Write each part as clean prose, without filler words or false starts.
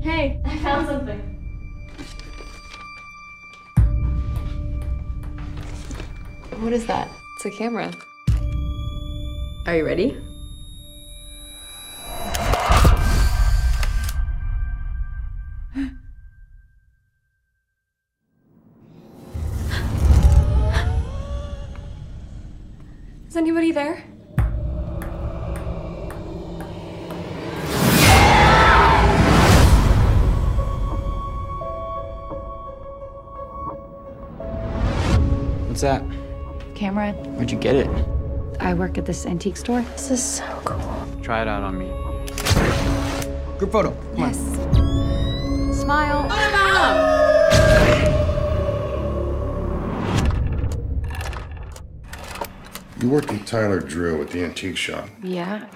Hey, I found something. What is that? It's a camera. Are you ready? Is anybody there? What's that? Camera. Where'd you get it? I work at this antique store. This is so cool. Try it out on me. Group photo. Come on. Yes. Smile. You work with Tyler Drew at the antique shop. Yeah.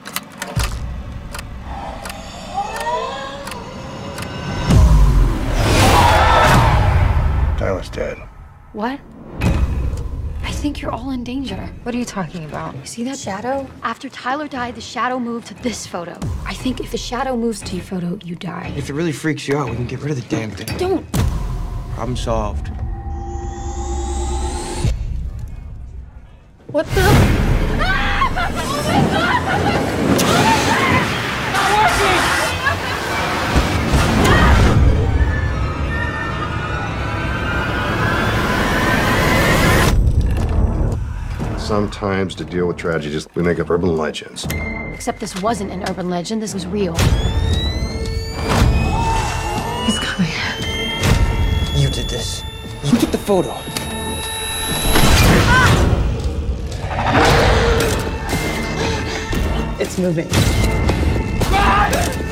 Tyler's dead. What? I think you're all in danger. What are you talking about? You see that? Shadow? After Tyler died, the shadow moved to this photo. I think if the shadow moves to your photo, you die. If it really freaks you out, we can get rid of the damn thing. Don't. Problem solved. What the? Sometimes to deal with tragedies, we make up urban legends. Except this wasn't an urban legend, this was real. He's coming. You did this. You took the photo. It's moving.